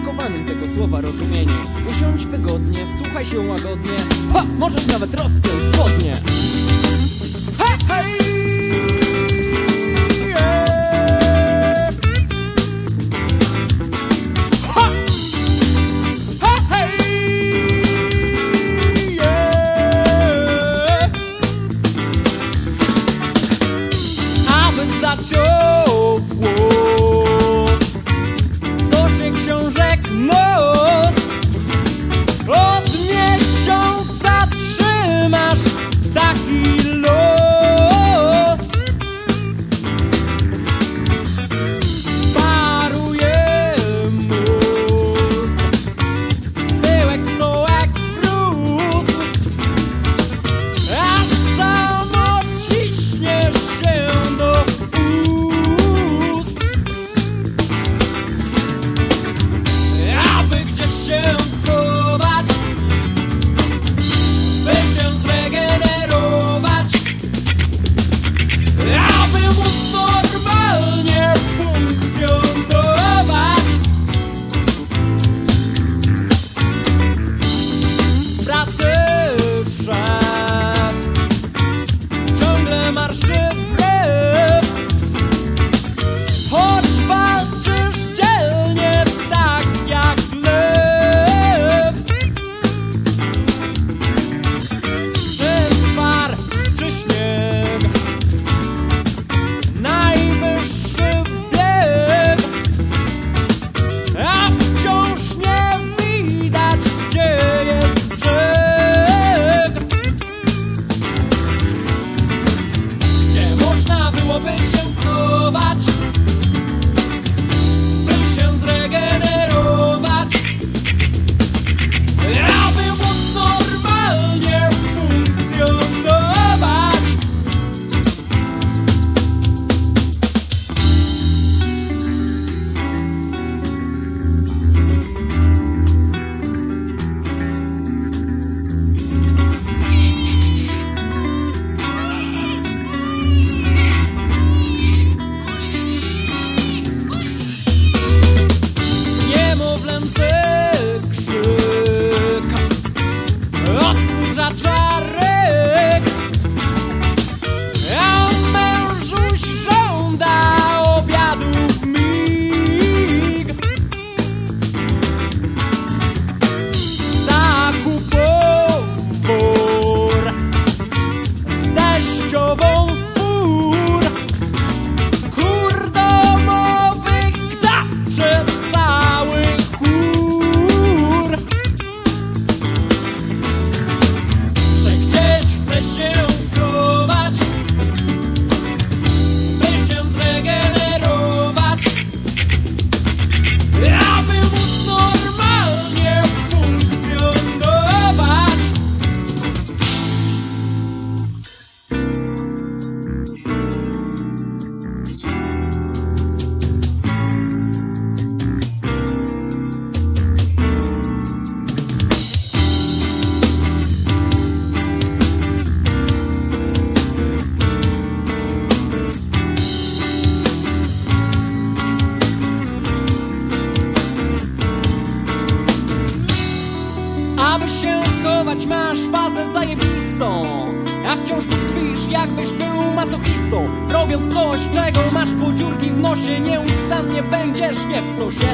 skomplikowanym tego słowa rozumieniu. Usiądź wygodnie, wsłuchaj się łagodnie. Ha! Możesz nawet rozpiąć spodnie. Hej, hej! Zaciął głos w stosie książek nos. Od miesiąca trzymasz taki los. Paruje mózg, tyłek, stołek, brus, aż samo ciśniesz się do masz fazę zajebistą, a wciąż tkwisz, jakbyś był masochistą, robiąc coś, czego masz po dziurki w nosie. Nieustannie będziesz nie w stosie.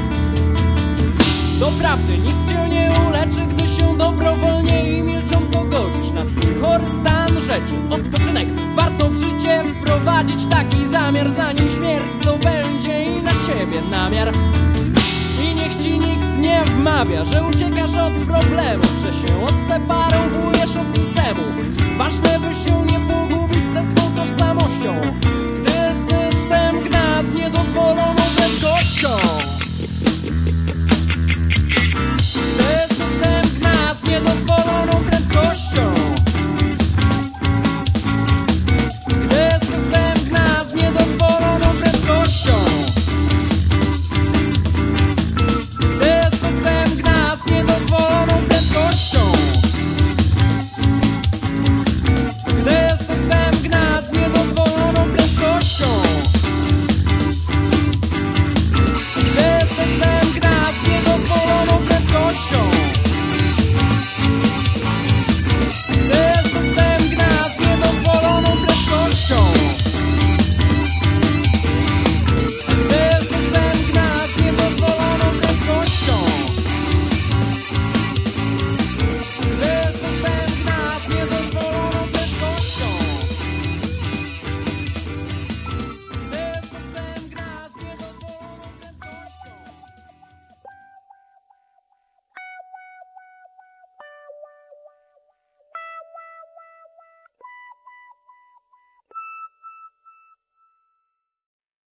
Doprawdy nic cię nie uleczy, gdy się dobrowolnie i milcząco godzisz na swój chory stan rzeczy. Odpoczynek warto w życie wprowadzić taki zamiar, zanim śmierć zdobędzie i na ciebie namiar. I niech ci nikt nie wmawia, że uciekasz od problemów, że się odseparowujesz od systemu. Ważne, by się nie pogubić ze swą tożsamością, gdy system gna z niedozwoloną prędkością.